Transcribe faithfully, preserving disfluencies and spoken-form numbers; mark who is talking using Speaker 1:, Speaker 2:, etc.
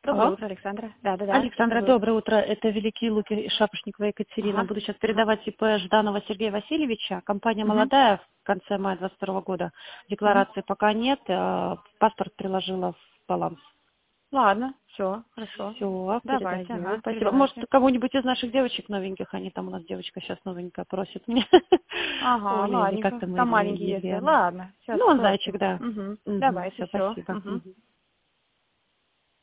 Speaker 1: Доброе
Speaker 2: Алло.
Speaker 1: утро, Александра. Да, да, да.
Speaker 2: Александра,
Speaker 1: Доброе утро.
Speaker 2: доброе утро. Это Великие Луки и Шапошникова Екатерина.
Speaker 1: Ага.
Speaker 2: Буду сейчас передавать ИП Жданова Сергея Васильевича. Компания
Speaker 1: Угу.
Speaker 2: молодая, в конце мая двадцать второго года.
Speaker 1: Угу.
Speaker 2: Декларации пока нет. э, Паспорт приложила в баланс.
Speaker 1: Ладно, все, хорошо.
Speaker 2: Все,
Speaker 1: Давайте,
Speaker 2: передаю.
Speaker 1: ага,
Speaker 2: Спасибо. Может,
Speaker 1: передавайте.
Speaker 2: кому-нибудь из наших девочек новеньких, они там у нас девочка сейчас новенькая просит меня.
Speaker 1: Ага,
Speaker 2: Оля или как
Speaker 1: ладненько.
Speaker 2: там
Speaker 1: Там
Speaker 2: Еле-
Speaker 1: маленький есть.
Speaker 2: Елена.
Speaker 1: Ладно, сейчас
Speaker 2: Ну, он зайчик,
Speaker 1: спросим.
Speaker 2: да.
Speaker 1: Угу.
Speaker 2: Угу,
Speaker 1: Давайте,
Speaker 2: все,
Speaker 1: все.
Speaker 2: спасибо.
Speaker 1: Угу.
Speaker 2: Мгм.